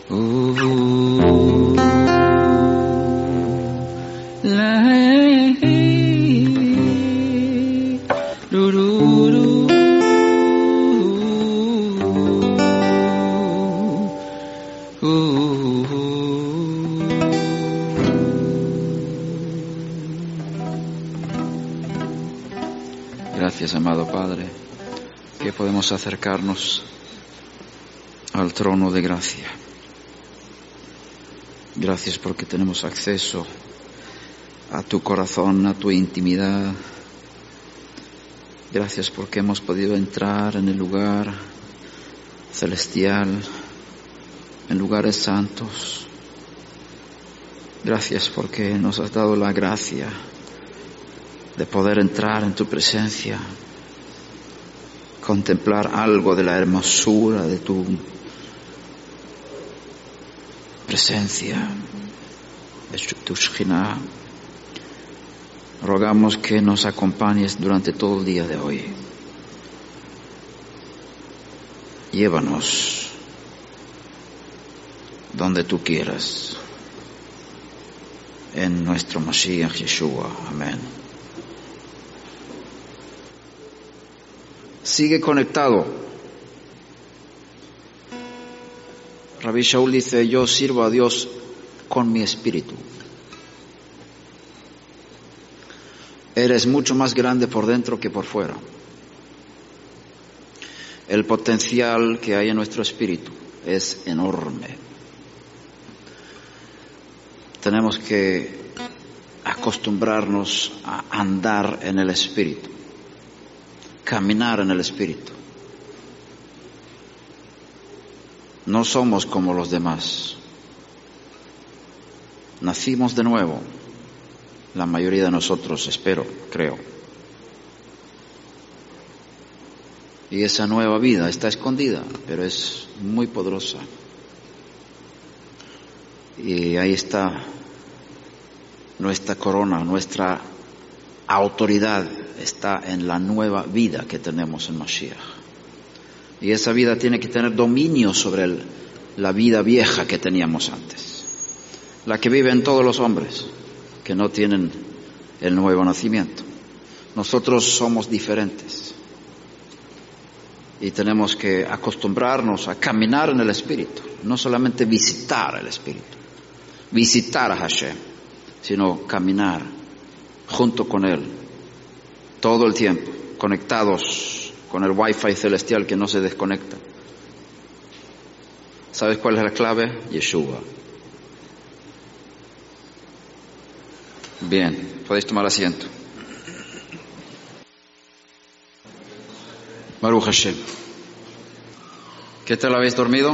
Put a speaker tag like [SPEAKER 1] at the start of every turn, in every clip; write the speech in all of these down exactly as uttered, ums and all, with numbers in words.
[SPEAKER 1] Uh, la, ru, ru, ru, uh, Gracias, amado Padre, que podemos acercarnos al trono de gracia. Gracias porque tenemos acceso a tu corazón, a tu intimidad. Gracias porque hemos podido entrar en el lugar celestial, en lugares santos. Gracias porque nos has dado la gracia de poder entrar en tu presencia, contemplar algo de la hermosura de tu presencia, de tu Shekhinah. Rogamos que nos acompañes durante todo el día de hoy. Llévanos donde tú quieras, en nuestro Mashiach Yeshua. Amén. Sigue conectado. Rabbi Shaul dice, yo sirvo a Dios con mi espíritu. Eres mucho más grande por dentro que por fuera. El potencial que hay en nuestro espíritu es enorme. Tenemos que acostumbrarnos a andar en el espíritu, caminar en el espíritu. No somos como los demás. Nacimos de nuevo. La mayoría de nosotros, espero, creo. Y esa nueva vida está escondida, pero es muy poderosa. Y ahí está nuestra corona, nuestra autoridad está en la nueva vida que tenemos en Mashiach. Y esa vida tiene que tener dominio sobre el, la vida vieja que teníamos antes, la que viven todos los hombres que no tienen el nuevo nacimiento. Nosotros somos diferentes y tenemos que acostumbrarnos a caminar en el Espíritu, no solamente visitar el Espíritu, visitar a Hashem, sino caminar junto con Él todo el tiempo, conectados con el wifi celestial que no se desconecta. ¿Sabes cuál es la clave? Yeshua. Bien, podéis tomar asiento. Baruch Hashem. ¿Qué tal habéis dormido?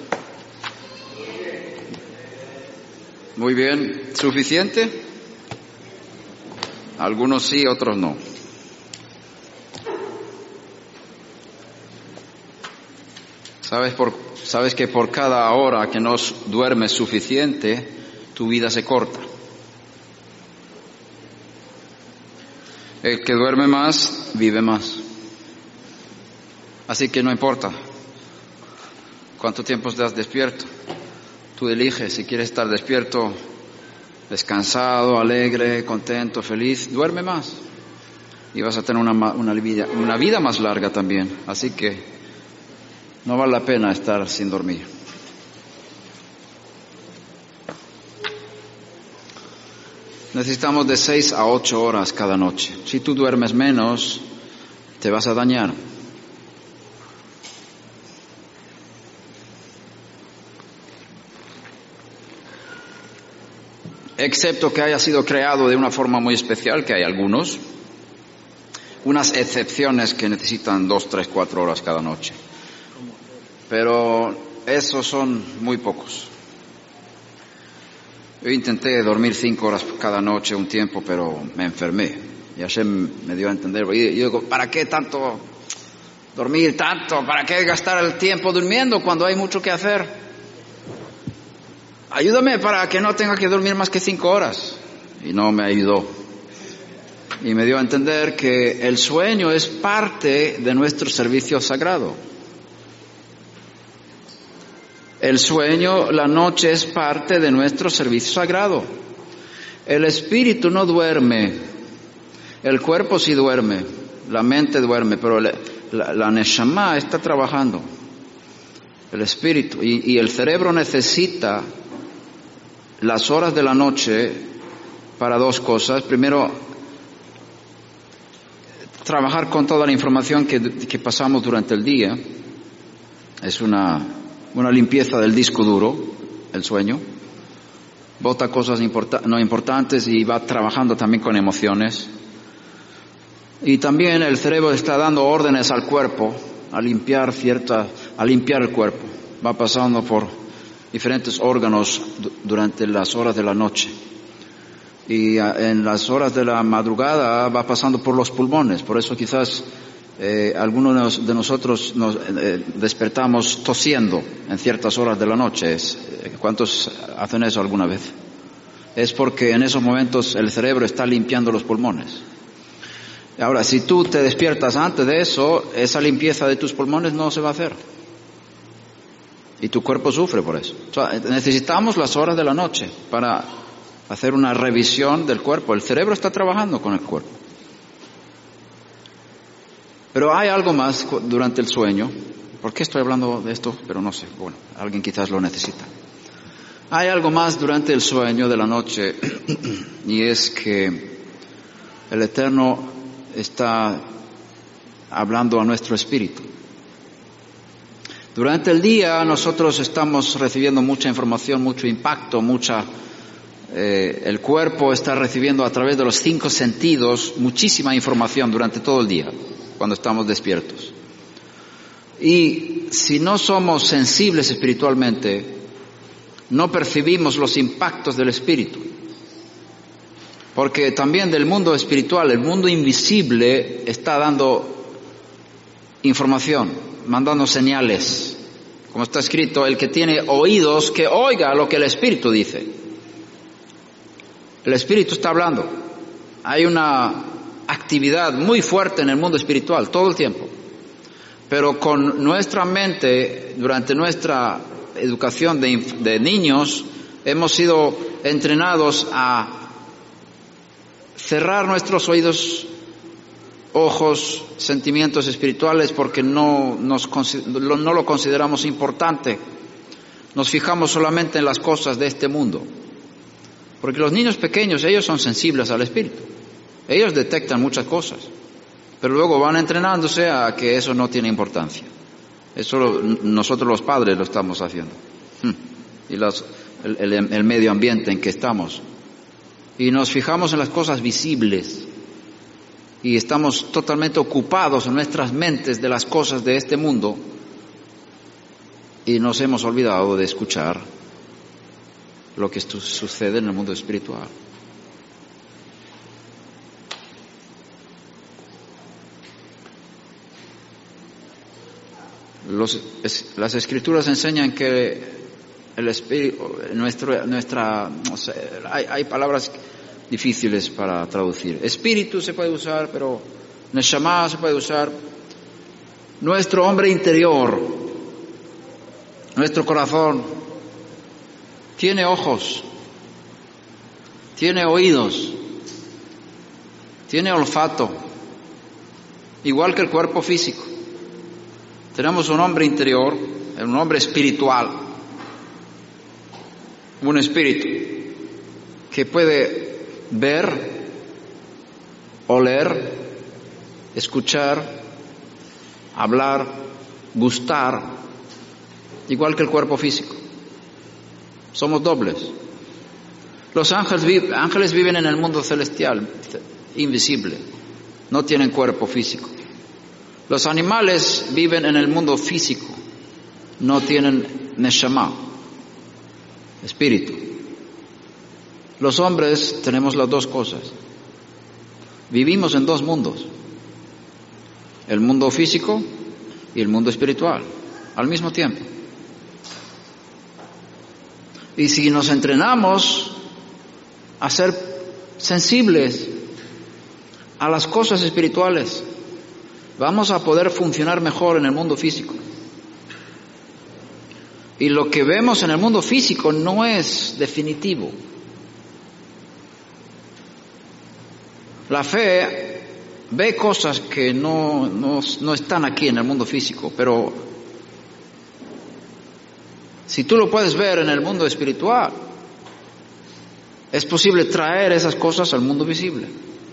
[SPEAKER 1] Muy bien. ¿Suficiente? Algunos sí, otros no. ¿Sabes, por, sabes que por cada hora que no duermes suficiente, tu vida se corta. El que duerme más, vive más. Así que no importa cuánto tiempo estás despierto. Tú eliges si quieres estar despierto, descansado, alegre, contento, feliz. Duerme más y vas a tener una, una, vida, una vida más larga también. Así que no vale la pena estar sin dormir. Necesitamos de seis a ocho horas cada noche. Si tú duermes menos, te vas a dañar. Excepto que haya sido creado de una forma muy especial, que hay algunos, unas excepciones que necesitan dos, tres, cuatro horas cada noche. Pero esos son muy pocos. Yo intenté dormir cinco horas cada noche un tiempo, pero me enfermé. Y Hashem me dio a entender. Y yo digo, ¿para qué tanto dormir tanto? ¿Para qué gastar el tiempo durmiendo cuando hay mucho que hacer? Ayúdame para que no tenga que dormir más que cinco horas. Y no me ayudó. Y me dio a entender que el sueño es parte de nuestro servicio sagrado. El sueño, la noche es parte de nuestro servicio sagrado. El espíritu no duerme, el cuerpo sí duerme, la mente duerme, pero la, la, la neshama está trabajando, el espíritu, y, y el cerebro necesita las horas de la noche para dos cosas. Primero, trabajar con toda la información que, que pasamos durante el día. Es una, una limpieza del disco duro, el sueño. Bota cosas importa, no importantes y va trabajando también con emociones. Y también el cerebro está dando órdenes al cuerpo a limpiar cierta, a limpiar el cuerpo. Va pasando por diferentes órganos durante las horas de la noche. Y en las horas de la madrugada va pasando por los pulmones. Por eso quizás eh, algunos de nosotros nos eh, despertamos tosiendo en ciertas horas de la noche. ¿Cuántos hacen eso alguna vez? Es porque en esos momentos el cerebro está limpiando los pulmones. Ahora, si tú te despiertas antes de eso, esa limpieza de tus pulmones no se va a hacer. Y tu cuerpo sufre por eso. O sea, necesitamos las horas de la noche para hacer una revisión del cuerpo. El cerebro está trabajando con el cuerpo. Pero hay algo más durante el sueño. ¿Por qué estoy hablando de esto? Pero no sé. Bueno, alguien quizás lo necesita. Hay algo más durante el sueño de la noche, y es que el Eterno está hablando a nuestro espíritu. Durante el día nosotros estamos recibiendo mucha información, mucho impacto, mucha... Eh, el cuerpo está recibiendo a través de los cinco sentidos muchísima información durante todo el día, cuando estamos despiertos. Y si no somos sensibles espiritualmente, no percibimos los impactos del espíritu. Porque también del mundo espiritual, el mundo invisible está dando información, mandando señales. Como está escrito, el que tiene oídos, que oiga lo que el espíritu dice. El espíritu está hablando. Hay una actividad muy fuerte en el mundo espiritual todo el tiempo. Pero con nuestra mente, durante nuestra educación de, de niños, hemos sido entrenados a cerrar nuestros oídos, ojos, sentimientos espirituales, porque no, nos, no lo consideramos importante. Nos fijamos solamente en las cosas de este mundo. Porque los niños pequeños, ellos son sensibles al espíritu. Ellos detectan muchas cosas. Pero luego van entrenándose a que eso no tiene importancia. Eso lo, nosotros los padres lo estamos haciendo. Y los, el, el, el medio ambiente en que estamos. Y nos fijamos en las cosas visibles. Y estamos totalmente ocupados en nuestras mentes de las cosas de este mundo. Y nos hemos olvidado de escuchar lo que esto sucede en el mundo espiritual. Los, es, las escrituras enseñan que el espíritu, nuestro, nuestra, no sé, hay, hay palabras difíciles para traducir. Espíritu se puede usar, pero neshama se puede usar. Nuestro hombre interior, nuestro corazón, tiene ojos, tiene oídos, tiene olfato, igual que el cuerpo físico. Tenemos un hombre interior, un hombre espiritual, un espíritu que puede ver, oler, escuchar, hablar, gustar, igual que el cuerpo físico. Somos dobles. Los ángeles, ángeles viven en el mundo celestial, invisible. No tienen cuerpo físico. Los animales viven en el mundo físico. No tienen neshama, espíritu. Los hombres tenemos las dos cosas. Vivimos en dos mundos. El mundo físico y el mundo espiritual, al mismo tiempo. Y si nos entrenamos a ser sensibles a las cosas espirituales, vamos a poder funcionar mejor en el mundo físico. Y lo que vemos en el mundo físico no es definitivo. La fe ve cosas que no, no, no están aquí en el mundo físico, pero si tú lo puedes ver en el mundo espiritual, es posible traer esas cosas al mundo visible.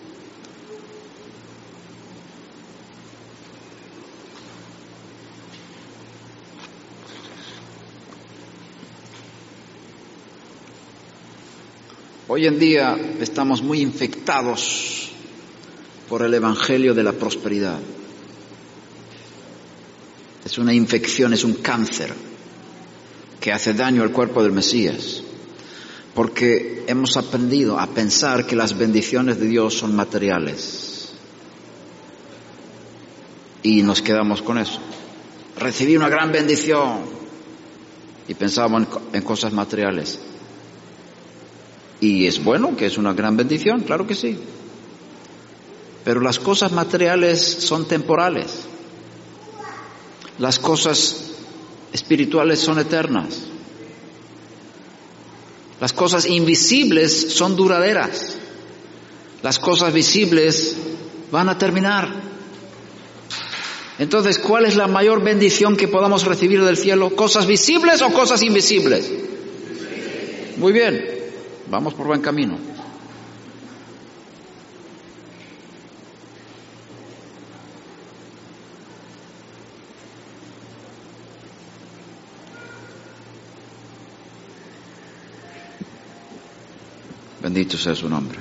[SPEAKER 1] Hoy en día estamos muy infectados por el evangelio de la prosperidad. Es una infección, es un cáncer que hace daño al cuerpo del Mesías, porque hemos aprendido a pensar que las bendiciones de Dios son materiales y nos quedamos con eso. Recibí una gran bendición y pensábamos en, en cosas materiales. Y es bueno que es una gran bendición, claro que sí. Pero las cosas materiales son temporales. Las cosas espirituales son eternas. Las cosas invisibles son duraderas. Las cosas visibles van a terminar. Entonces, ¿cuál es la mayor bendición que podamos recibir del cielo? ¿Cosas visibles o cosas invisibles? Muy bien. Vamos por buen camino. Bendito sea su nombre.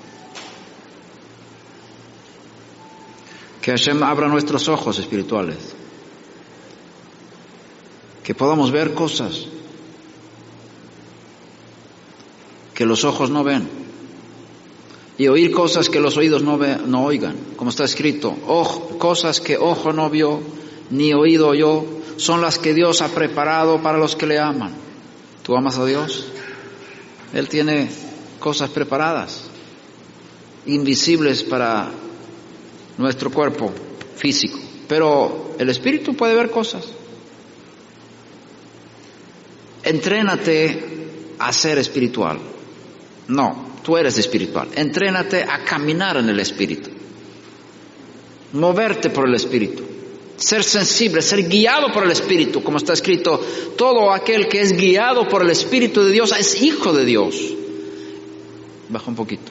[SPEAKER 1] Que Hashem abra nuestros ojos espirituales. Que podamos ver cosas que los ojos no ven, y oír cosas que los oídos no, ve, no oigan, como está escrito, ojo, cosas que ojo no vio, ni oído oyó, son las que Dios ha preparado para los que le aman. ¿Tú amas a Dios? Él tiene cosas preparadas, invisibles para nuestro cuerpo físico, pero el espíritu puede ver cosas. Entrénate a ser espiritual. No, tú eres espiritual. Entrénate a caminar en el espíritu, moverte por el espíritu, ser sensible, ser guiado por el espíritu, como está escrito, todo aquel que es guiado por el espíritu de Dios es hijo de Dios. Baja un poquito.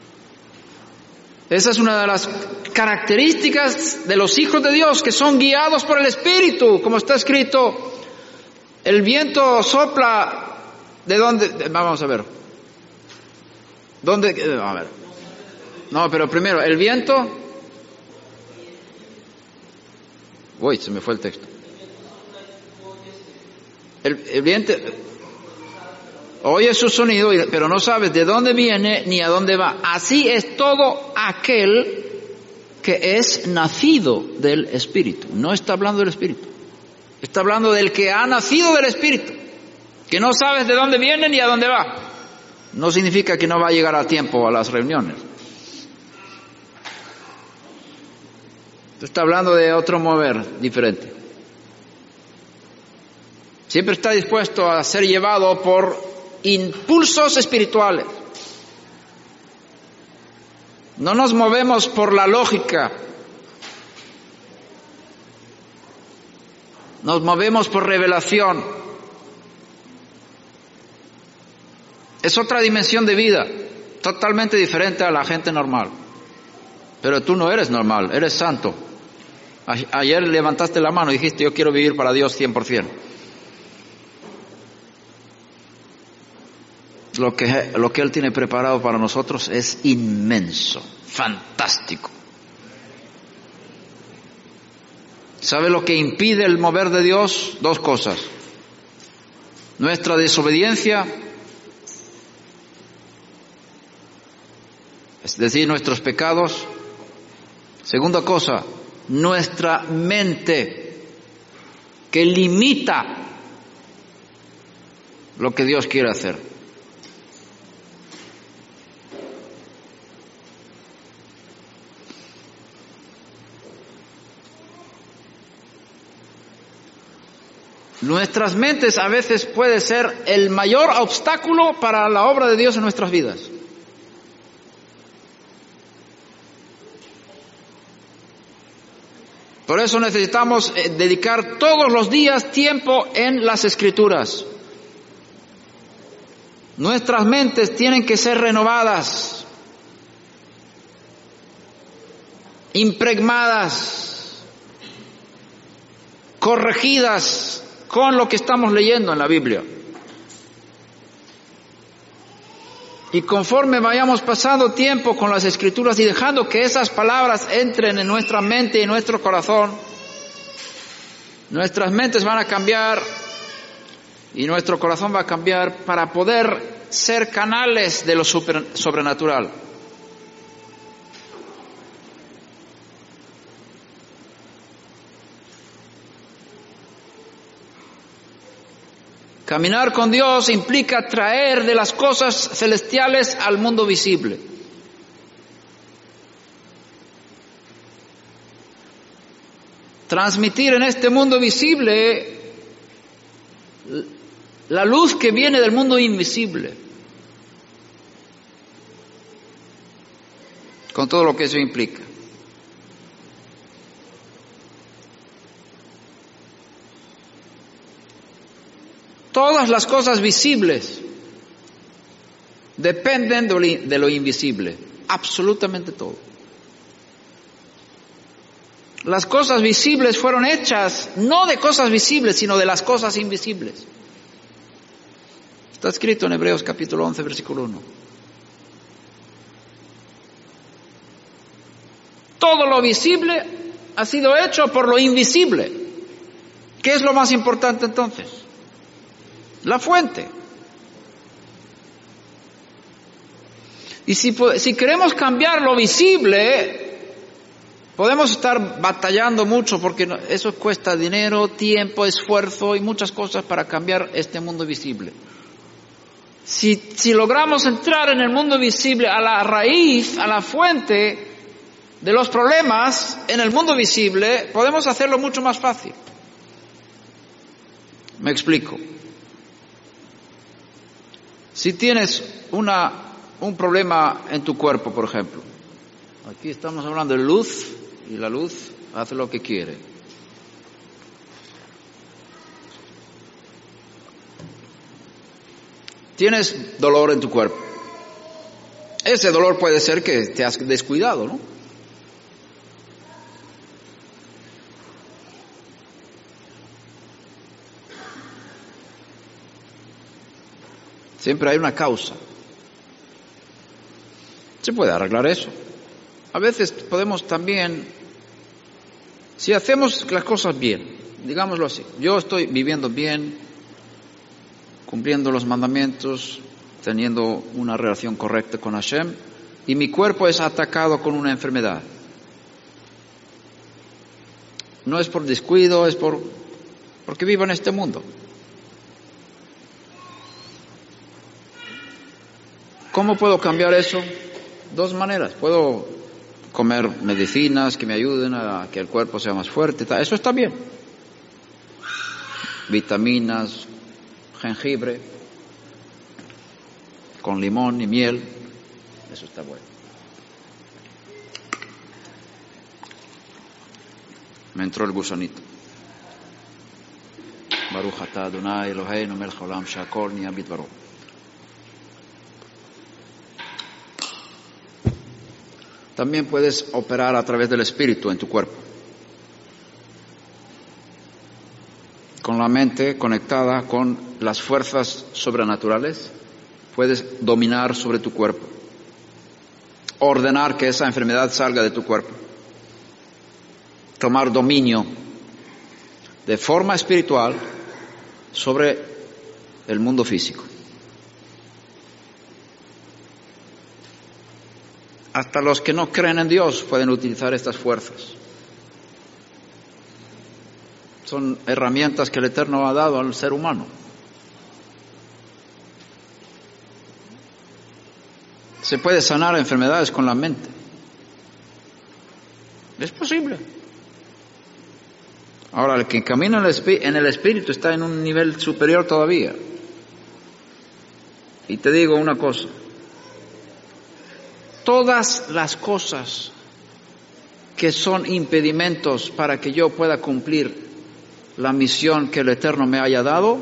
[SPEAKER 1] Esa es una de las características de los hijos de Dios, que son guiados por el espíritu, como está escrito, el viento sopla de donde, vamos a ver. ¿Dónde? A ver. No, pero primero, el viento. Uy, se me fue el texto. El, el viento oye su sonido, pero no sabes de dónde viene ni a dónde va. Así es todo aquel que es nacido del Espíritu. No está hablando del Espíritu. Está hablando del que ha nacido del Espíritu. Que no sabes de dónde viene ni a dónde va. No significa que no va a llegar a tiempo a las reuniones. Está hablando de otro mover diferente. Siempre está dispuesto a ser llevado por impulsos espirituales. No nos movemos por la lógica. Nos movemos por revelación. Es otra dimensión de vida, totalmente diferente a la gente normal. Pero tú no eres normal, eres santo. A- ayer levantaste la mano y dijiste, yo quiero vivir para Dios cien por ciento. Lo que, lo que Él tiene preparado para nosotros es inmenso, fantástico. ¿Sabe lo que impide el mover de Dios? Dos cosas. Nuestra desobediencia, es decir, nuestros pecados. Segunda cosa, nuestra mente, que limita lo que Dios quiere hacer. Nuestras mentes a veces puede ser el mayor obstáculo para la obra de Dios en nuestras vidas. Por eso necesitamos dedicar todos los días tiempo en las Escrituras. Nuestras mentes tienen que ser renovadas, impregnadas, corregidas con lo que estamos leyendo en la Biblia. Y conforme vayamos pasando tiempo con las Escrituras y dejando que esas palabras entren en nuestra mente y en nuestro corazón, nuestras mentes van a cambiar y nuestro corazón va a cambiar para poder ser canales de lo super, sobrenatural. Caminar con Dios implica traer de las cosas celestiales al mundo visible. Transmitir en este mundo visible la luz que viene del mundo invisible, con todo lo que eso implica. Todas las cosas visibles dependen de lo invisible, absolutamente todo. Las cosas visibles fueron hechas no de cosas visibles, sino de las cosas invisibles. Está escrito en Hebreos capítulo once, versículo uno. Todo lo visible ha sido hecho por lo invisible. ¿Qué es lo más importante entonces? La fuente. Y si, si queremos cambiar lo visible, podemos estar batallando mucho porque eso cuesta dinero, tiempo, esfuerzo y muchas cosas para cambiar este mundo visible. Si, si logramos entrar en el mundo visible, a la raíz, a la fuente de los problemas en el mundo visible, podemos hacerlo mucho más fácil. Me explico. Si tienes una, un problema en tu cuerpo, por ejemplo, aquí estamos hablando de luz y la luz hace lo que quiere. Tienes dolor en tu cuerpo. Ese dolor puede ser que te has descuidado, ¿no? Siempre hay una causa. Se puede arreglar eso. A veces podemos también, si hacemos las cosas bien, digámoslo así, yo estoy viviendo bien, cumpliendo los mandamientos, teniendo una relación correcta con Hashem, y mi cuerpo es atacado con una enfermedad. No es por descuido, es por porque vivo en este mundo. ¿Cómo puedo cambiar eso? Dos maneras. Puedo comer medicinas que me ayuden a que el cuerpo sea más fuerte. Eso está bien. Vitaminas, jengibre, con limón y miel. Eso está bueno. Me entró el gusanito. Baruch atah Adonai Eloheinu melech haolam she'akol nהיה bidvaro. También puedes operar a través del Espíritu en tu cuerpo. Con la mente conectada con las fuerzas sobrenaturales, puedes dominar sobre tu cuerpo. Ordenar que esa enfermedad salga de tu cuerpo. Tomar dominio de forma espiritual sobre el mundo físico. Hasta los que no creen en Dios pueden utilizar estas fuerzas. Son herramientas que el Eterno ha dado al ser humano. Se puede sanar enfermedades con la mente. Es posible. Ahora, el que camina en el, espí- en el Espíritu está en un nivel superior todavía. Y te digo una cosa. Todas las cosas que son impedimentos para que yo pueda cumplir la misión que el Eterno me haya dado,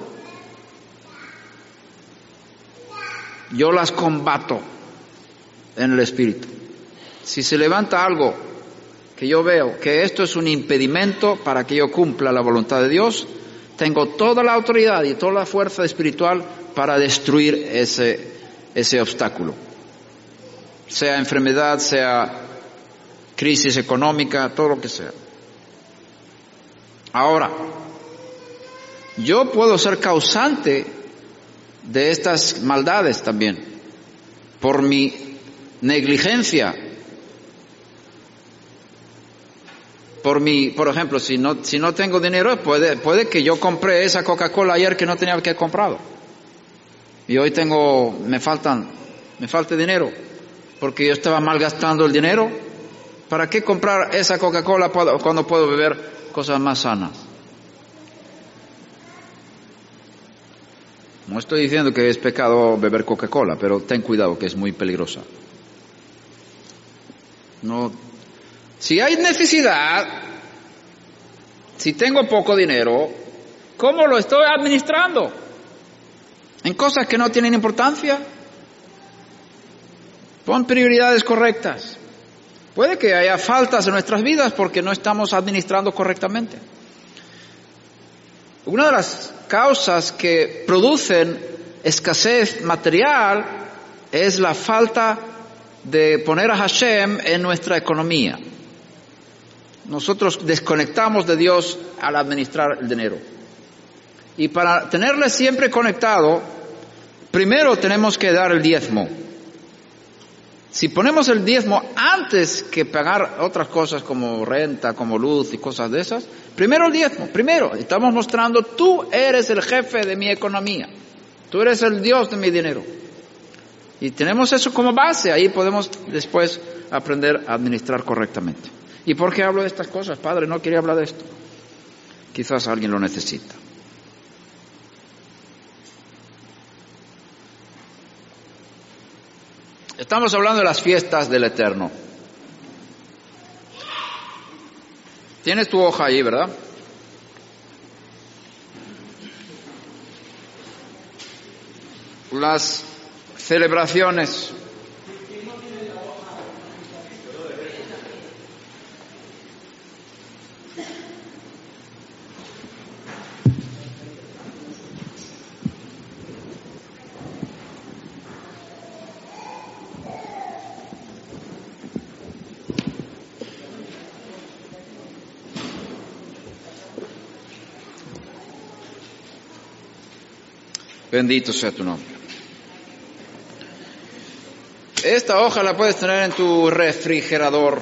[SPEAKER 1] yo las combato en el Espíritu. Si se levanta algo que yo veo que esto es un impedimento para que yo cumpla la voluntad de Dios, tengo toda la autoridad y toda la fuerza espiritual para destruir ese, ese obstáculo. Sea enfermedad, sea crisis económica, todo lo que sea. Ahora, yo puedo ser causante de estas maldades también, por mi negligencia, por mi, por ejemplo, si no, si no tengo dinero, puede, puede que yo compré esa Coca-Cola ayer que no tenía que haber comprado. Y hoy tengo, me faltan, me falta dinero, porque yo estaba malgastando el dinero. ¿Para qué comprar esa Coca-Cola cuando puedo beber cosas más sanas? No estoy diciendo que es pecado beber Coca-Cola, pero ten cuidado que es muy peligrosa. No, si hay necesidad, si tengo poco dinero, ¿cómo lo estoy administrando? En cosas que no tienen importancia. Pon prioridades correctas. Puede que haya faltas en nuestras vidas porque no estamos administrando correctamente. Una de las causas que producen escasez material es la falta de poner a Hashem en nuestra economía. Nosotros desconectamos de Dios al administrar el dinero. Y para tenerle siempre conectado, primero tenemos que dar el diezmo. Si ponemos el diezmo antes que pagar otras cosas como renta, como luz y cosas de esas, primero el diezmo, primero. Estamos mostrando, tú eres el jefe de mi economía, tú eres el Dios de mi dinero. Y tenemos eso como base, ahí podemos después aprender a administrar correctamente. ¿Y por qué hablo de estas cosas? Padre, no quería hablar de esto. Quizás alguien lo necesita. Estamos hablando de las fiestas del Eterno. Tienes tu hoja ahí, ¿verdad? Las celebraciones. Bendito sea tu nombre. Esta hoja la puedes tener en tu refrigerador,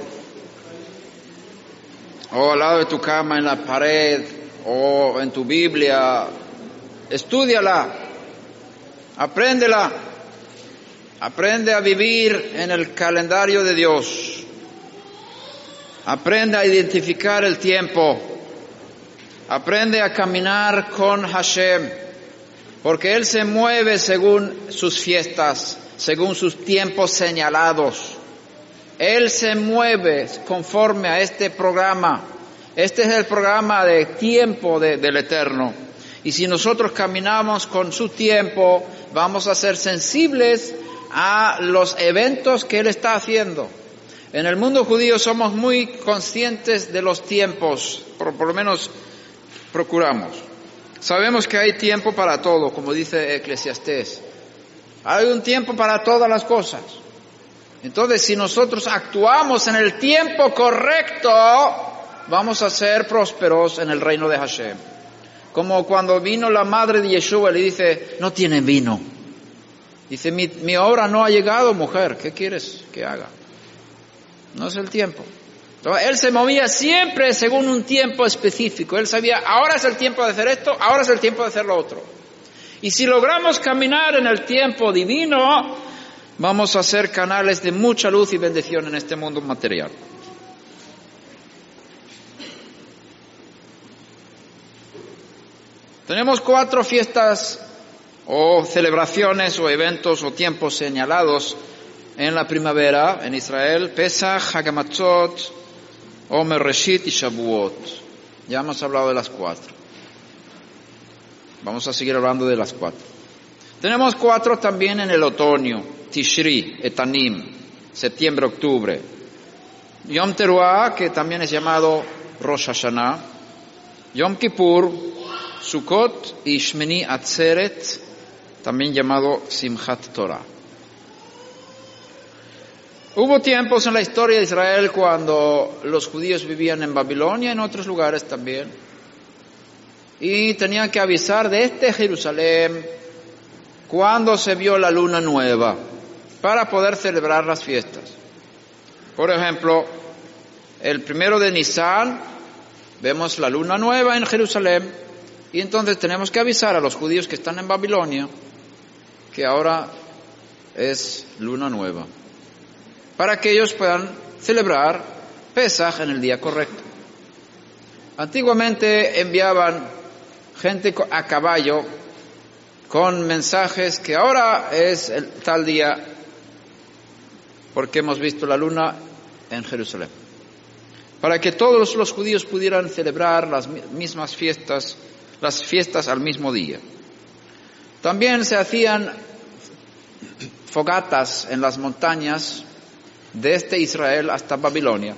[SPEAKER 1] o al lado de tu cama, en la pared, o en tu Biblia. Estúdiala, apréndela, aprende a vivir en el calendario de Dios. Aprende a identificar el tiempo. Aprende a caminar con Hashem. Porque Él se mueve según sus fiestas, según sus tiempos señalados. Él se mueve conforme a este programa. Este es el programa de tiempo de, del Eterno. Y si nosotros caminamos con su tiempo, vamos a ser sensibles a los eventos que Él está haciendo. En el mundo judío somos muy conscientes de los tiempos, por, por lo menos procuramos. Sabemos que hay tiempo para todo, como dice Eclesiastés. Hay un tiempo para todas las cosas. Entonces, si nosotros actuamos en el tiempo correcto, vamos a ser prósperos en el reino de Hashem. Como cuando vino la madre de Yeshua y le dice, no tienen vino. Dice, mi, mi hora no ha llegado, mujer, ¿qué quieres que haga? No es el tiempo. Entonces, él se movía siempre según un tiempo específico. Él sabía, ahora es el tiempo de hacer esto, ahora es el tiempo de hacer lo otro. Y si logramos caminar en el tiempo divino, vamos a ser canales de mucha luz y bendición en este mundo material. Tenemos cuatro fiestas o celebraciones o eventos o tiempos señalados en la primavera en Israel: Pesach, Hag HaMatzot, Omer Reshit y Shavuot. Ya hemos hablado de las cuatro. Vamos a seguir hablando de las cuatro. Tenemos cuatro también en el otoño: Tishri, Etanim, septiembre, octubre. Yom Teruah, que también es llamado Rosh Hashanah. Yom Kippur, Sukkot y Shmini Atzeret, también llamado Simchat Torah. Hubo tiempos en la historia de Israel cuando los judíos vivían en Babilonia y en otros lugares también, y tenían que avisar desde Jerusalén cuando se vio la luna nueva para poder celebrar las fiestas. Por ejemplo, el primero de Nisan vemos la luna nueva en Jerusalén, y entonces tenemos que avisar a los judíos que están en Babilonia que ahora es luna nueva, para que ellos puedan celebrar Pesaj en el día correcto. Antiguamente enviaban gente a caballo con mensajes que ahora es el tal día porque hemos visto la luna en Jerusalén, para que todos los judíos pudieran celebrar las mismas fiestas, las fiestas al mismo día. También se hacían fogatas en las montañas desde Israel hasta Babilonia.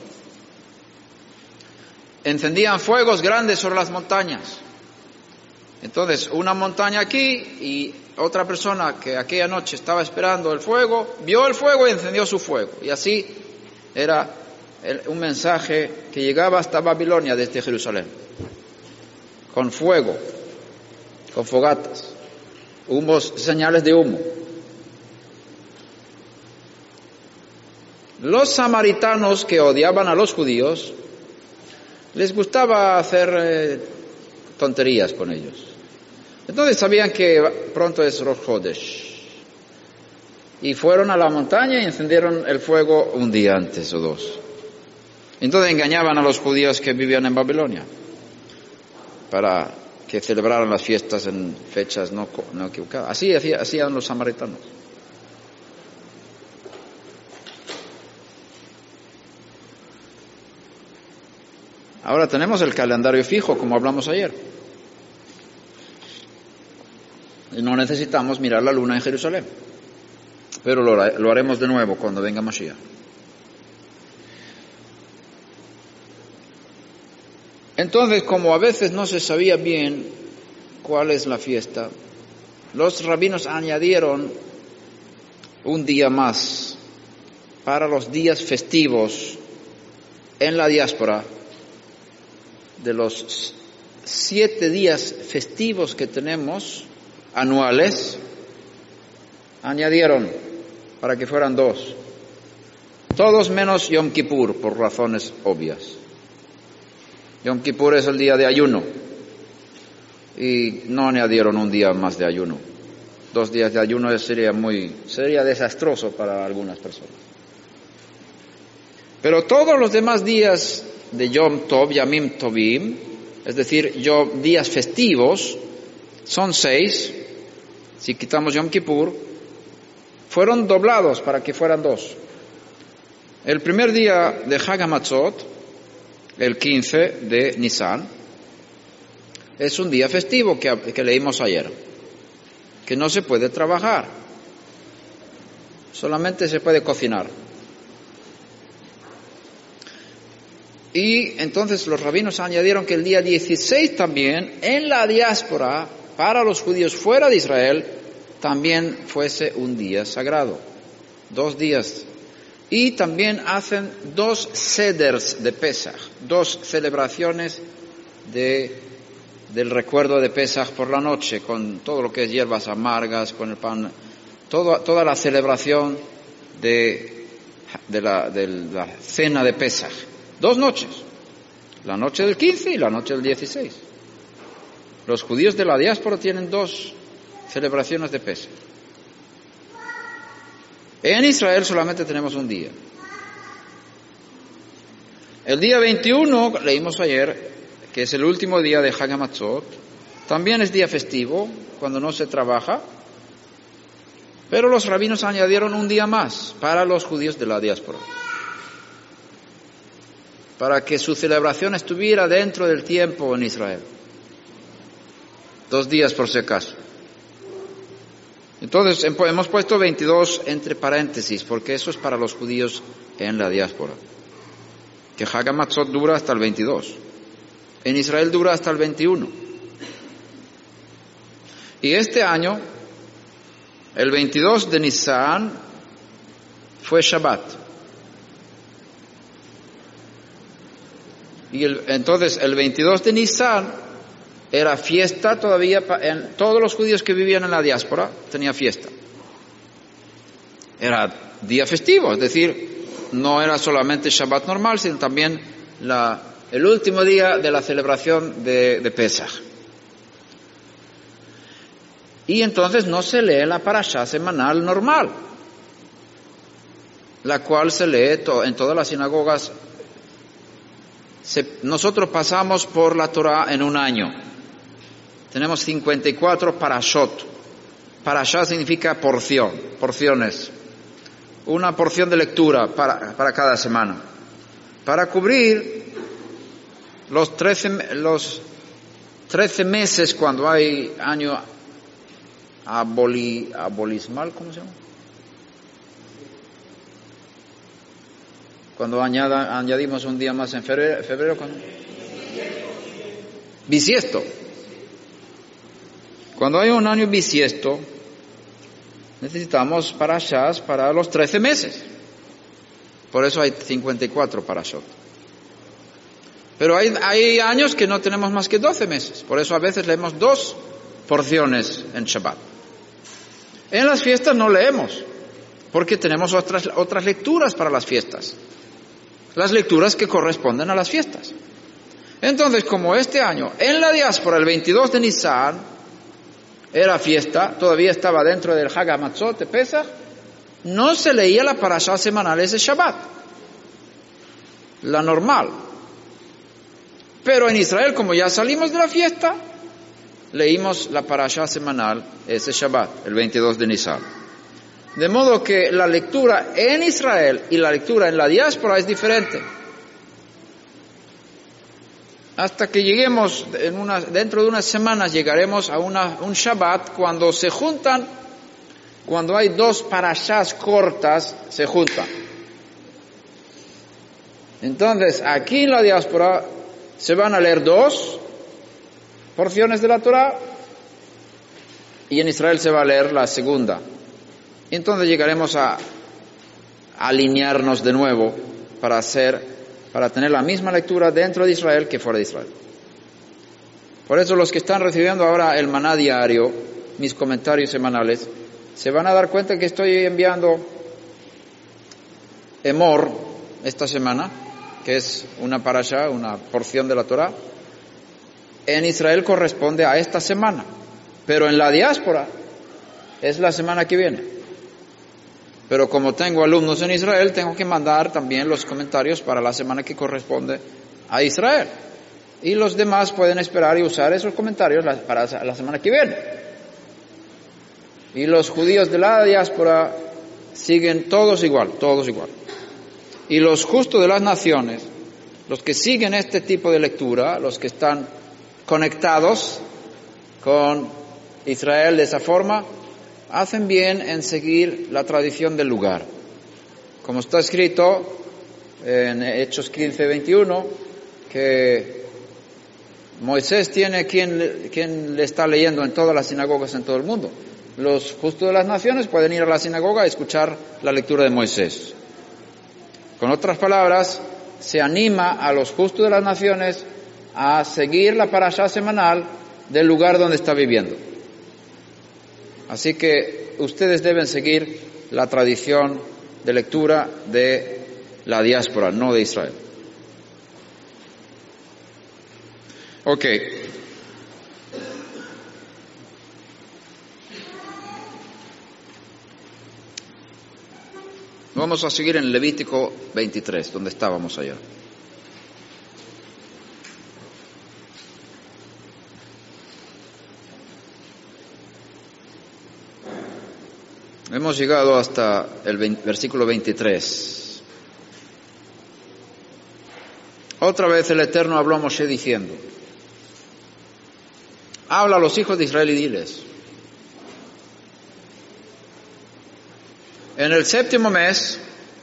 [SPEAKER 1] Encendían fuegos grandes sobre las montañas. Entonces, una montaña aquí y otra persona que aquella noche estaba esperando el fuego, vio el fuego y encendió su fuego. Y así era el, un mensaje que llegaba hasta Babilonia desde Jerusalén. Con fuego, con fogatas, humos, señales de humo. Los samaritanos, que odiaban a los judíos, les gustaba hacer eh, tonterías con ellos. Entonces sabían que pronto es Rosh Chodesh. Y fueron a la montaña y encendieron el fuego un día antes o dos. Entonces engañaban a los judíos que vivían en Babilonia para que celebraran las fiestas en fechas no, no equivocadas. Así hacían los samaritanos. Ahora tenemos el calendario fijo, como hablamos ayer. Y no necesitamos mirar la luna en Jerusalén. Pero lo, lo haremos de nuevo cuando venga Mashiach. Entonces, como a veces no se sabía bien cuál es la fiesta, los rabinos añadieron un día más para los días festivos en la diáspora. De los siete días festivos que tenemos anuales, añadieron para que fueran dos. Todos menos Yom Kippur, por razones obvias. Yom Kippur es el día de ayuno y no añadieron un día más de ayuno. Dos días de ayuno sería muy, sería desastroso para algunas personas. Pero todos los demás días de Yom Tov, Yamim Tovim, es decir, Yom, días festivos, son seis. Si quitamos Yom Kippur, fueron doblados para que fueran dos. El primer día de Hag HaMatzot, el quince de Nisan, es un día festivo que, que leímos ayer, que no se puede trabajar, solamente se puede cocinar. Y entonces los rabinos añadieron que el día dieciséis también, en la diáspora, para los judíos fuera de Israel, también fuese un día sagrado. Dos días. Y también hacen dos seders de Pesach, dos celebraciones de, del recuerdo de Pesach por la noche, con todo lo que es hierbas amargas, con el pan, todo, toda la celebración de, de, la, de la cena de Pesach. Dos noches, la noche del quince y la noche del dieciséis. Los judíos de la diáspora tienen dos celebraciones de Pesach. En Israel solamente tenemos un día. El día veintiuno, leímos ayer, que es el último día de Hag HaMatzot, También es día festivo, cuando no se trabaja, pero los rabinos añadieron un día más para los judíos de la diáspora, para que su celebración estuviera dentro del tiempo en Israel. Dos días por si acaso. Entonces hemos puesto veintidós entre paréntesis, porque eso es para los judíos en la diáspora. Que Hag HaMatzot dura hasta el veintidós. En Israel dura hasta el veintiuno. Y este año, el veintidós de Nisan, fue Shabbat. Y el, entonces el veintidós de Nisan era fiesta todavía, en todos los judíos que vivían en la diáspora tenía fiesta. Era día festivo, es decir, no era solamente Shabbat normal, sino también la, el último día de la celebración de, de Pesach. Y entonces no se lee la parashá semanal normal, la cual se lee to, en todas las sinagogas. Se, nosotros pasamos por la Torah en un año. Tenemos cincuenta y cuatro parashot. Parashá significa porción, porciones. Una porción de lectura para, para cada semana. Para cubrir los trece, los trece meses cuando hay año aboli, abolismal, ¿cómo se llama? Cuando añada, añadimos un día más en febrero, febrero ¿cuándo? Bisiesto. Cuando hay un año bisiesto, necesitamos parashas para los trece meses. Por eso hay cincuenta y cuatro parashot. Pero hay, hay años que no tenemos más que doce meses. Por eso a veces leemos dos porciones en Shabbat. En las fiestas no leemos, porque tenemos otras, otras lecturas para las fiestas. Las lecturas que corresponden a las fiestas. Entonces, como este año, en la diáspora, el veintidós de Nisan, era fiesta, todavía estaba dentro del Hag HaMatzot de Pesach, no se leía la parashá semanal ese Shabbat, la normal. Pero en Israel, como ya salimos de la fiesta, leímos la parashá semanal ese Shabbat, el veintidós de Nisan. De modo que la lectura en Israel y la lectura en la diáspora es diferente. Hasta que lleguemos, en una, dentro de unas semanas, llegaremos a una, un Shabbat cuando se juntan, cuando hay dos parashás cortas, se juntan. Entonces, aquí en la diáspora se van a leer dos porciones de la Torah y en Israel se va a leer la segunda. Entonces llegaremos a, a alinearnos de nuevo para hacer, para tener la misma lectura dentro de Israel que fuera de Israel. Por eso los que están recibiendo ahora el maná diario, mis comentarios semanales, se van a dar cuenta que estoy enviando Emor esta semana, que es una parashá, una porción de la Torah. En Israel corresponde a esta semana, pero en la diáspora es la semana que viene. Pero como tengo alumnos en Israel, tengo que mandar también los comentarios para la semana que corresponde a Israel. Y los demás pueden esperar y usar esos comentarios para la semana que viene. Y los judíos de la diáspora siguen todos igual, todos igual. Y los justos de las naciones, los que siguen este tipo de lectura, los que están conectados con Israel de esa forma, hacen bien en seguir la tradición del lugar. Como está escrito en Hechos quince veintiuno, que Moisés tiene quien, quien le está leyendo en todas las sinagogas en todo el mundo. Los justos de las naciones pueden ir a la sinagoga a escuchar la lectura de Moisés. Con otras palabras, se anima a los justos de las naciones a seguir la parashá semanal del lugar donde está viviendo. Así que ustedes deben seguir la tradición de lectura de la diáspora, no de Israel. Ok. Vamos a seguir en Levítico veintitrés, donde estábamos ayer. Hemos llegado hasta el versículo veintitrés. Otra vez el Eterno habló a Moshe diciendo: habla a los hijos de Israel y diles: en el séptimo mes,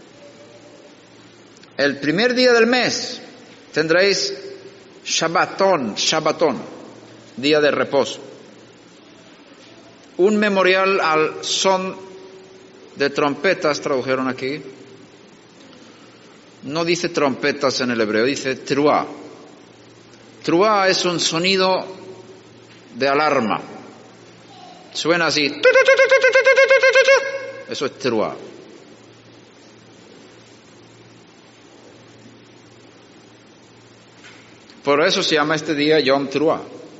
[SPEAKER 1] el primer día del mes, tendréis Shabbatón, Shabbatón, día de reposo. Un memorial al son de trompetas, tradujeron aquí. No dice trompetas en el hebreo, dice truá. Truá es un sonido de alarma. Suena así. Eso es truá. Por eso se llama este día Yom Truá.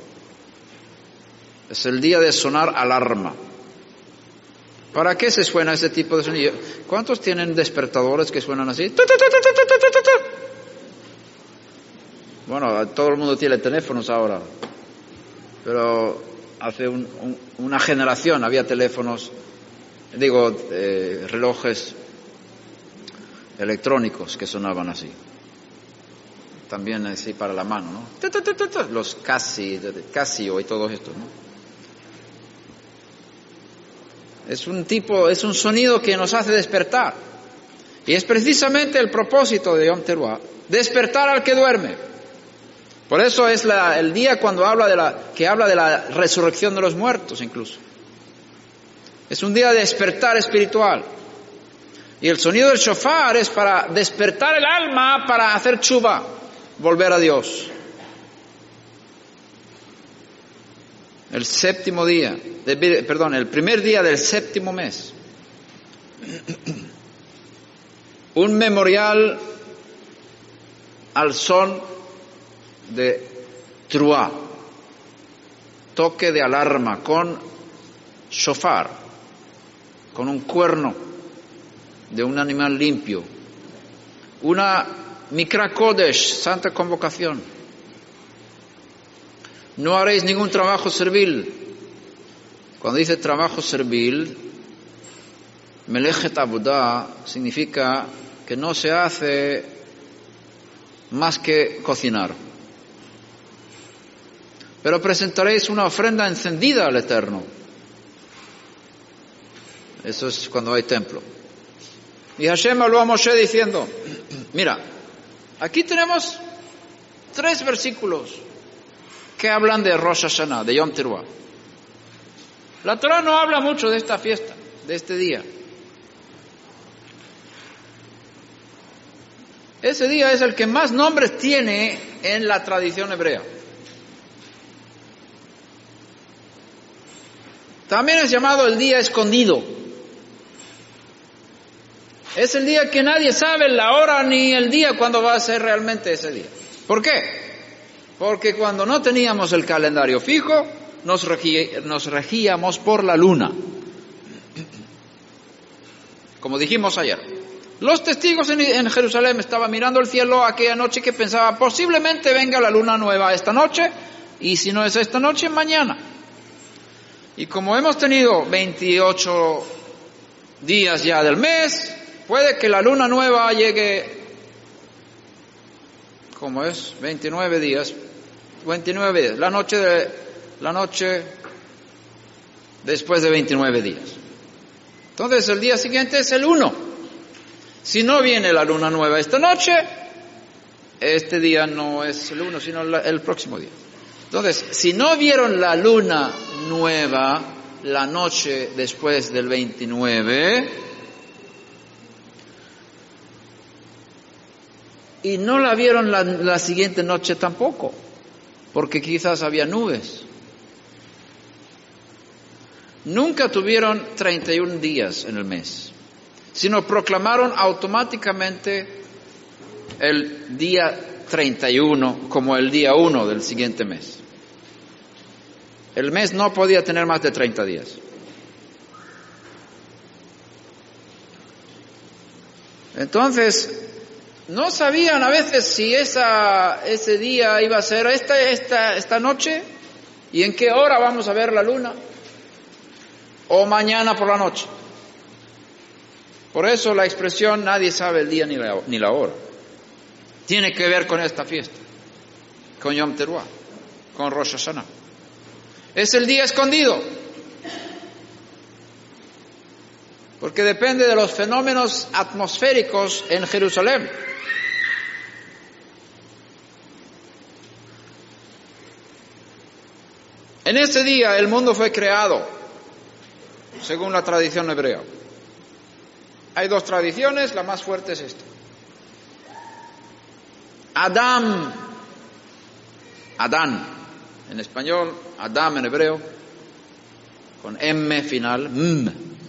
[SPEAKER 1] Es el día de sonar alarma. ¿Para qué se suena ese tipo de sonido? ¿Cuántos tienen despertadores que suenan así? Bueno, todo el mundo tiene teléfonos ahora. Pero hace un, un, una generación había teléfonos, digo, eh, relojes electrónicos que sonaban así. También así para la mano, ¿no? Los Casio, Casio y todo esto, ¿no? Es un tipo, es un sonido que nos hace despertar. Y es precisamente el propósito de Yom Teruah, despertar al que duerme. Por eso es la, el día cuando habla de la, que habla de la resurrección de los muertos incluso. Es un día de despertar espiritual. Y el sonido del shofar es para despertar el alma, para hacer tshuva, volver a Dios. El séptimo día, de, perdón, el primer día del séptimo mes. Un memorial al son de truá, toque de alarma con shofar, con un cuerno de un animal limpio. Una Mikra Kodesh, santa convocación. No haréis ningún trabajo servil. Cuando dice trabajo servil, Melechet Avodah significa que no se hace más que cocinar. Pero presentaréis una ofrenda encendida al Eterno. Eso es cuando hay templo. Y Hashem habló a Moshe diciendo: mira, aquí tenemos tres versículos que hablan de Rosh Hashanah, de Yom Teruah. La Torah no habla mucho de esta fiesta, de este día. Ese día es el que más nombres tiene en la tradición hebrea. También es llamado el día escondido. Es el día que nadie sabe la hora ni el día cuándo va a ser realmente ese día. ¿Por qué? Porque cuando no teníamos el calendario fijo, nos, regi- nos regíamos por la luna. Como dijimos ayer. Los testigos en, en Jerusalén estaban mirando el cielo aquella noche que pensaba posiblemente venga la luna nueva esta noche, y si no es esta noche, mañana. Y como hemos tenido veintiocho días ya del mes, puede que la luna nueva llegue, ¿cómo es? veintinueve días. veintinueve días, la noche de, la noche después de veintinueve días. Entonces el día siguiente es el uno. Si no viene la luna nueva esta noche, este día no es el uno, sino la, el próximo día. Entonces, si no vieron la luna nueva la noche después del veintinueve, y no la vieron la, la siguiente noche tampoco, porque quizás había nubes, nunca tuvieron treinta y un días en el mes, sino proclamaron automáticamente el día treinta y uno como el día uno del siguiente mes. El mes no podía tener más de treinta días. Entonces, no sabían a veces si esa, ese día iba a ser esta, esta, esta noche, y en qué hora vamos a ver la luna, o mañana por la noche. Por eso la expresión nadie sabe el día ni la, ni la hora tiene que ver con esta fiesta, con Yom Teruah, con Rosh Hashanah. Es el día escondido, porque depende de los fenómenos atmosféricos en Jerusalén. En ese día el mundo fue creado, según la tradición hebrea. Hay dos tradiciones, la más fuerte es esta. Adam, Adán, en español, Adam en hebreo, con M final, M.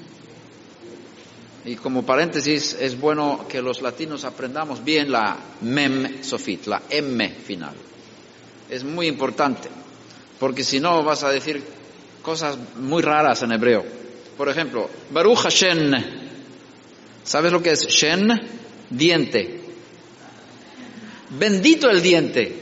[SPEAKER 1] Y como paréntesis, es bueno que los latinos aprendamos bien la Mem Sofit, la M final. Es muy importante, porque si no vas a decir cosas muy raras en hebreo. Por ejemplo, Baruch Hashem. ¿Sabes lo que es Shen? Diente. Bendito el diente.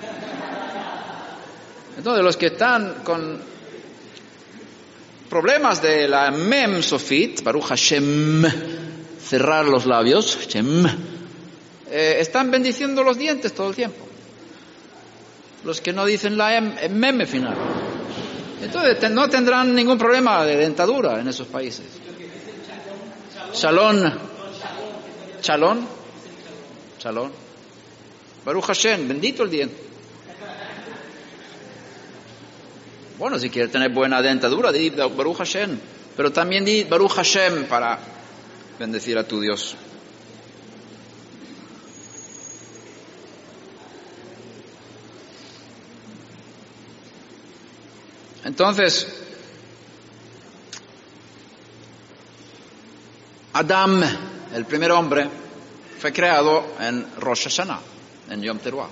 [SPEAKER 1] Entonces, los que están con problemas de la Mem Sofit, Baruch Hashem, cerrar los labios, Hashem, eh, están bendiciendo los dientes todo el tiempo. Los que no dicen la Mem final. Entonces, te, no tendrán ningún problema de dentadura en esos países. Shalom. Shalom. Shalom. Baruch Hashem, bendito el diente. Bueno, si quieres tener buena dentadura, di Baruch Hashem. Pero también di Baruch Hashem para bendecir a tu Dios. Entonces, Adam, el primer hombre, fue creado en Rosh Hashanah, en Yom Teruah.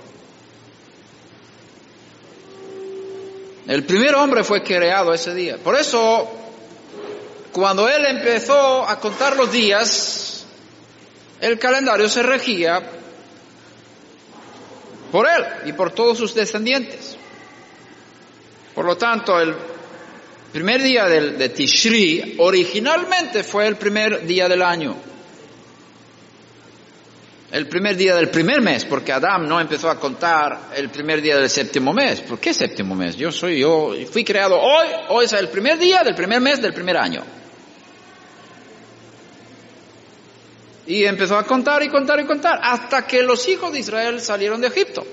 [SPEAKER 1] El primer hombre fue creado ese día. Por eso, cuando él empezó a contar los días, el calendario se regía por él y por todos sus descendientes. Por lo tanto, el primer día de, de Tishri originalmente fue el primer día del año. El primer día del primer mes, porque Adán no empezó a contar el primer día del séptimo mes. ¿Por qué séptimo mes? Yo soy yo, fui creado hoy, hoy es el primer día del primer mes del primer año. Y empezó a contar y contar y contar, hasta que los hijos de Israel salieron de Egipto.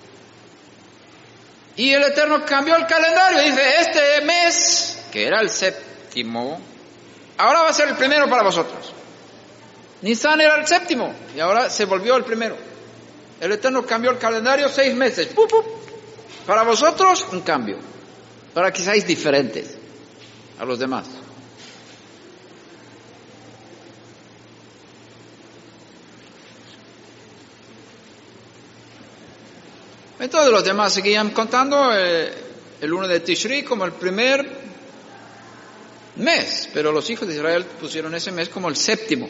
[SPEAKER 1] Y el Eterno cambió el calendario y dice, este mes, que era el séptimo, ahora va a ser el primero para vosotros. Nisan era el séptimo y ahora se volvió el primero. El Eterno cambió el calendario seis meses. ¡Pup, pup! Para vosotros, un cambio. Para que seáis diferentes a los demás. Entonces los demás seguían contando eh, el uno de Tishri como el primer mes, pero los hijos de Israel pusieron ese mes como el séptimo,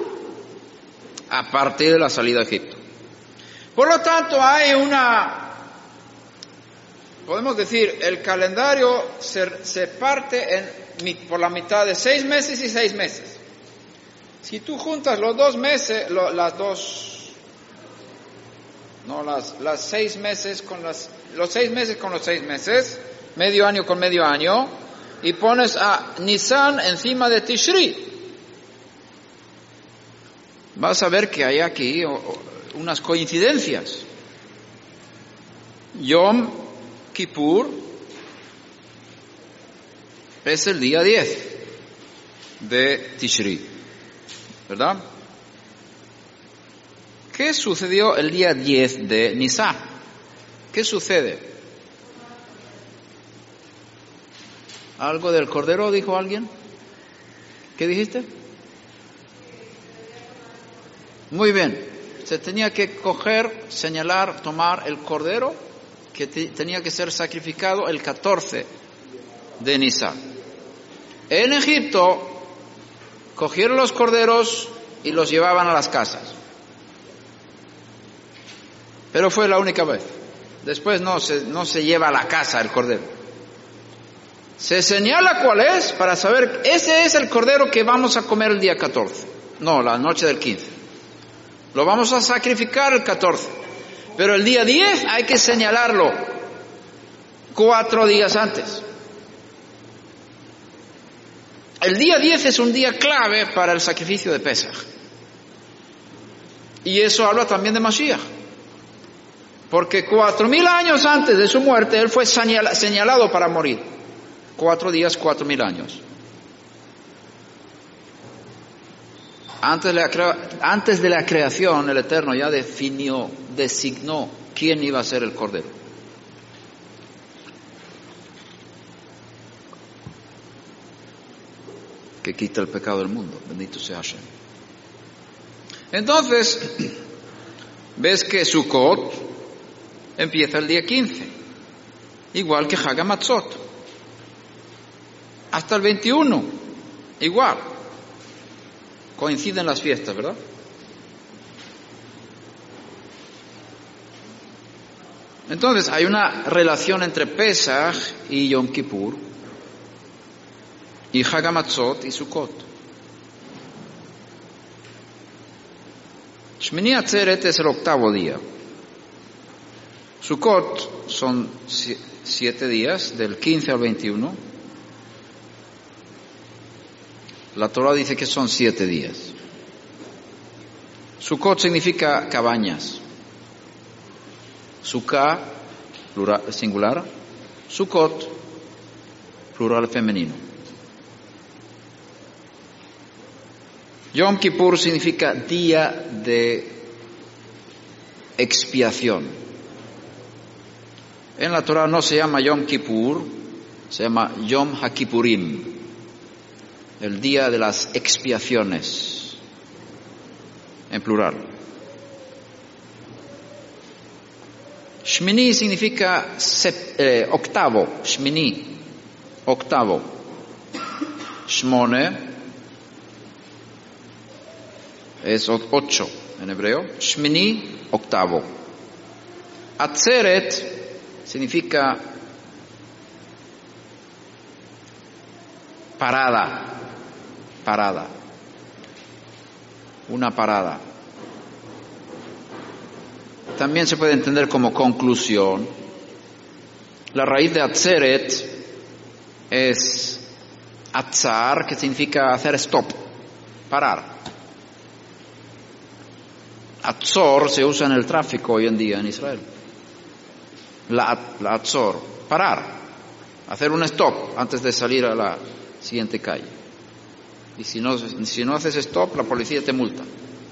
[SPEAKER 1] a partir de la salida de Egipto. Por lo tanto, hay una, podemos decir, el calendario se, se parte en, por la mitad de seis meses y seis meses. Si tú juntas los dos meses, lo, las dos... No, las, las seis meses con las, los seis meses con los seis meses, medio año con medio año, y pones a Nisan encima de Tishri. Vas a ver que hay aquí unas coincidencias. Yom Kippur es el día diez de Tishri, ¿verdad? ¿Qué sucedió el día diez de Nisan? ¿Qué sucede? ¿Algo del cordero dijo alguien? ¿Qué dijiste? Muy bien. Se tenía que coger, señalar, tomar el cordero que te, tenía que ser sacrificado el catorce de Nisan. En Egipto cogieron los corderos y los llevaban a las casas. Pero fue la única vez. Después no se, no se lleva a la casa el cordero. Se señala cuál es para saber, ese es el cordero que vamos a comer el día catorce. No, la noche del quince. Lo vamos a sacrificar el catorce. Pero el día diez hay que señalarlo cuatro días antes. El día diez es un día clave para el sacrificio de Pesaj. Y eso habla también de Mashiach. Porque cuatro mil años antes de su muerte, él fue señalado para morir. Cuatro días, cuatro mil años. Antes de, la, antes de la creación, el Eterno ya definió, designó quién iba a ser el Cordero. Que quita el pecado del mundo. Bendito sea Hashem. Entonces, ves que Sukkot empieza el día quince, igual que Hag HaMatzot, hasta el veintiuno, igual. Coinciden las fiestas, ¿verdad? Entonces, hay una relación entre Pesach y Yom Kippur, y Hag HaMatzot y Sukkot. Shmini Atzeret es el octavo día. Sukkot son siete días, del quince al veintiuno. La Torah dice que son siete días. Sukkot significa cabañas. Sukkah, plural, singular. Sukkot, plural femenino. Yom Kippur significa día de expiación. En la Torah no se llama Yom Kippur, se llama Yom HaKippurim, el día de las expiaciones, en plural. Shmini significa sep, eh, octavo, Shmini, octavo. Shmone es ocho en hebreo. Shmini, octavo. Atzeret significa parada, parada, una parada. También se puede entender como conclusión. La raíz de Atzeret es atzar, que significa hacer stop, parar. Atzor se usa en el tráfico hoy en día en Israel. La, la atzor, parar, hacer un stop antes de salir a la siguiente calle. Y si no, si no haces stop, la policía te multa.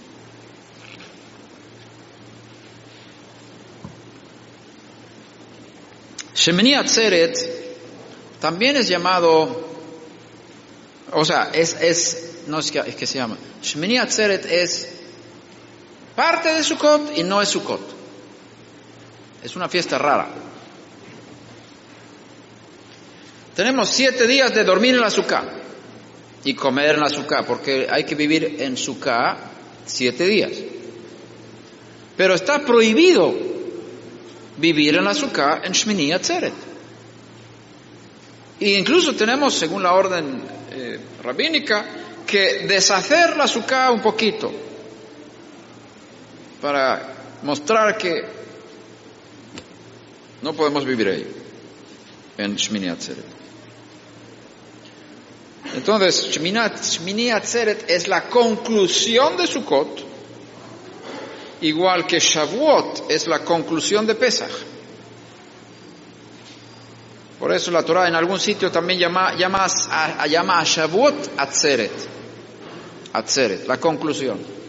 [SPEAKER 1] Shemini Atzeret también es llamado, o sea, es, es no es que, es que se llama, Shemini Atzeret es parte de Sukkot y no es Sukkot. Es una fiesta rara. Tenemos siete días de dormir en la Sukkah y comer en la Sukkah, porque hay que vivir en Sukkah siete días. Pero está prohibido vivir en la Sukkah en Shmini Atzeret. E incluso tenemos, según la orden eh, rabínica, que deshacer la Sukkah un poquito para mostrar que no podemos vivir ahí en Shmini Atzeret. Entonces, Shmini Atzeret es la conclusión de Sukkot, igual que Shavuot es la conclusión de Pesach. Por eso la Torah en algún sitio también llama, llama, a, llama a Shavuot Atzeret. Atzeret, la conclusión.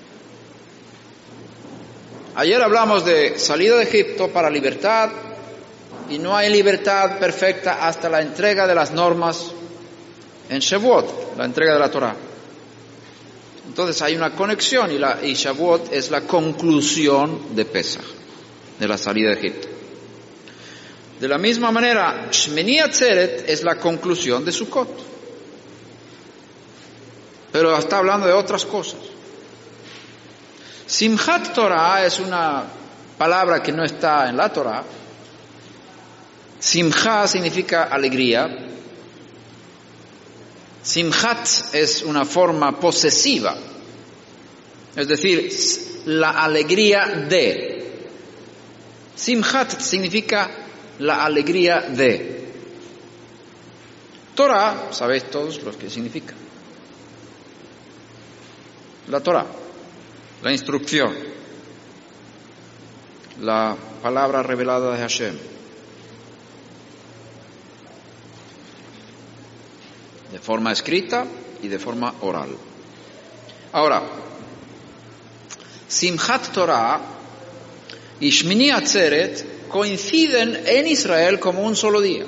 [SPEAKER 1] Ayer hablamos de salida de Egipto para libertad, y no hay libertad perfecta hasta la entrega de las normas en Shavuot, la entrega de la Torah. Entonces hay una conexión, y, la, y Shavuot es la conclusión de Pesach, de la salida de Egipto. De la misma manera, Shmini Atzeret es la conclusión de Sukkot. Pero está hablando de otras cosas. Simchat Torah es una palabra que no está en la Torah. Simcha significa alegría. Simchat es una forma posesiva Es decir, la alegría de. Simchat significa la alegría de. Torah, sabéis todos lo que significa. La Torah, la instrucción, la palabra revelada de Hashem. De forma escrita y de forma oral. Ahora, Simchat Torah y Shmini Atzeret coinciden en Israel como un solo día.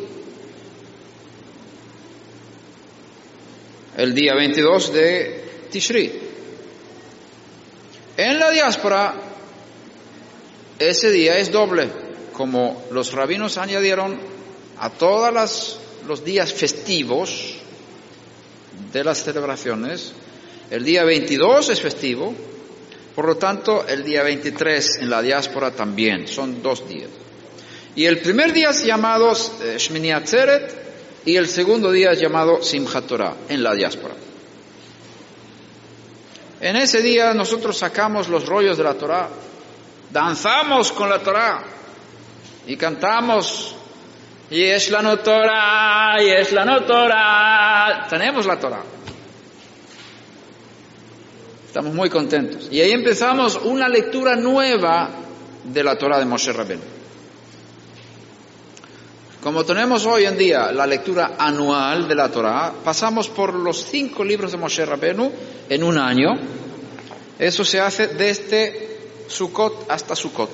[SPEAKER 1] El día veintidós de Tishri. En la diáspora, ese día es doble, como los rabinos añadieron a todos las, los días festivos de las celebraciones. El día veintidós es festivo, por lo tanto el día veintitrés en la diáspora también, son dos días. Y el primer día es llamado eh, Shmini Atzeret y el segundo día es llamado Simchat Torah en la diáspora. En ese día nosotros sacamos los rollos de la Torah, danzamos con la Torah y cantamos Yesh lanu Torah, Yesh lanu Torah. Tenemos la Torah. Estamos muy contentos. Y ahí empezamos una lectura nueva de la Torah de Moshe Rabbeinu. Como tenemos hoy en día la lectura anual de la Torah, pasamos por los cinco libros de Moshe Rabbeinu en un año. Eso se hace desde Sukkot hasta Sukkot.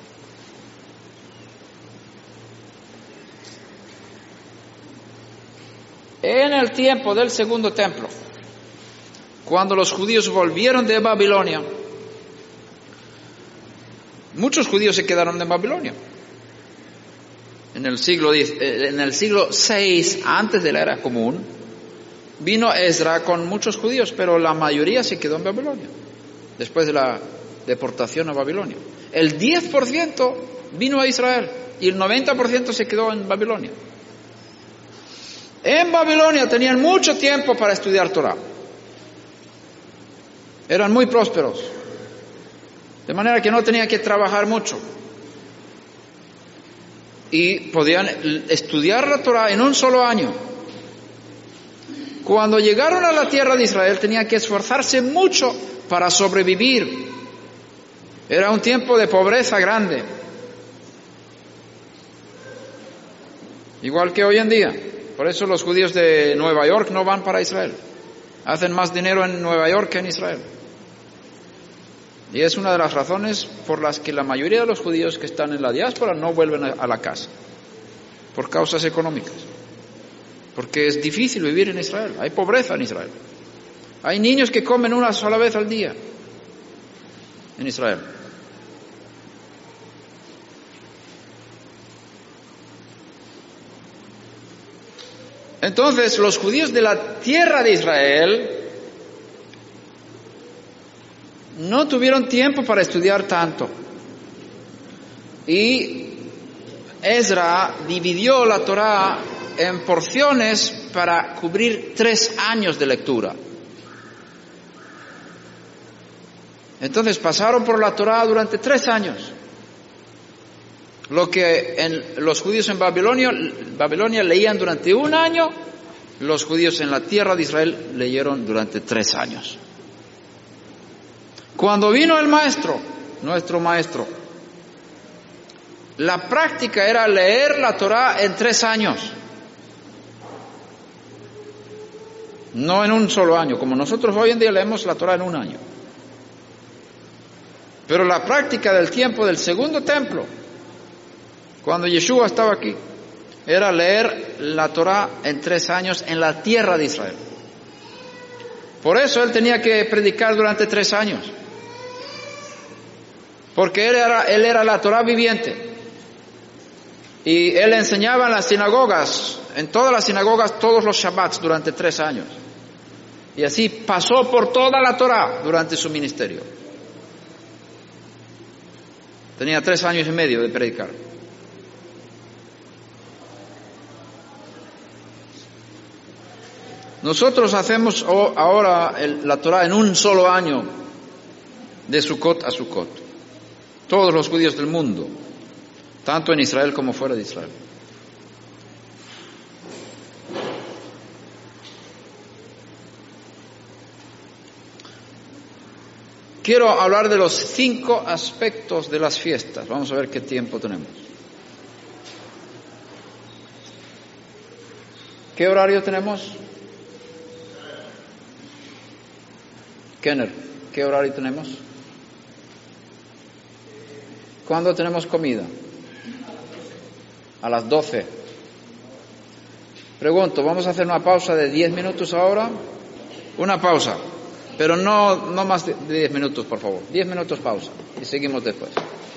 [SPEAKER 1] En el tiempo del segundo templo, cuando los judíos volvieron de Babilonia, muchos judíos se quedaron en Babilonia. En el siglo diez, en el siglo seis antes de la era común, vino Ezra con muchos judíos, pero la mayoría se quedó en Babilonia, después de la deportación a Babilonia. El diez por ciento vino a Israel y el noventa por ciento se quedó en Babilonia. En Babilonia tenían mucho tiempo para estudiar Torah. Eran muy prósperos, de manera que no tenían que trabajar mucho. Y podían estudiar la Torah en un solo año. Cuando llegaron a la tierra de Israel tenían que esforzarse mucho para sobrevivir. Era un tiempo de pobreza grande. Igual que hoy en día. Por eso los judíos de Nueva York no van para Israel. Hacen más dinero en Nueva York que en Israel. Y es una de las razones por las que la mayoría de los judíos que están en la diáspora no vuelven a la casa, por causas económicas. Porque es difícil vivir en Israel, hay pobreza en Israel. Hay niños que comen una sola vez al día en Israel. Entonces, los judíos de la tierra de Israel no tuvieron tiempo para estudiar tanto. Y Ezra dividió la Torah en porciones para cubrir tres años de lectura. Entonces pasaron por la Torah durante tres años. Lo que en, los judíos en Babilonia, Babilonia leían durante un año, los judíos en la tierra de Israel leyeron durante tres años. Cuando vino el maestro, nuestro maestro, la práctica era leer la Torah en tres años. No en un solo año, como nosotros hoy en día leemos la Torah en un año. Pero la práctica del tiempo del segundo templo, cuando Yeshua estaba aquí, era leer la Torah en tres años en la tierra de Israel. Por eso él tenía que predicar durante tres años. Porque él era, él era la Torah viviente. Y él enseñaba en las sinagogas, en todas las sinagogas, todos los Shabbats durante tres años. Y así pasó por toda la Torah durante su ministerio. Tenía tres años y medio de predicar. Nosotros hacemos ahora el, la Torah en un solo año, de Sucot a Sucot. Todos los judíos del mundo, tanto en Israel como fuera de Israel. Quiero hablar de los cinco aspectos de las fiestas. Vamos a ver qué tiempo tenemos. ¿Qué horario tenemos? Kenner, ¿qué horario tenemos? ¿Cuándo tenemos comida? A las doce. Pregunto, ¿vamos a hacer una pausa de diez minutos ahora? Una pausa, pero no, no más de diez minutos, por favor. diez minutos pausa y seguimos después.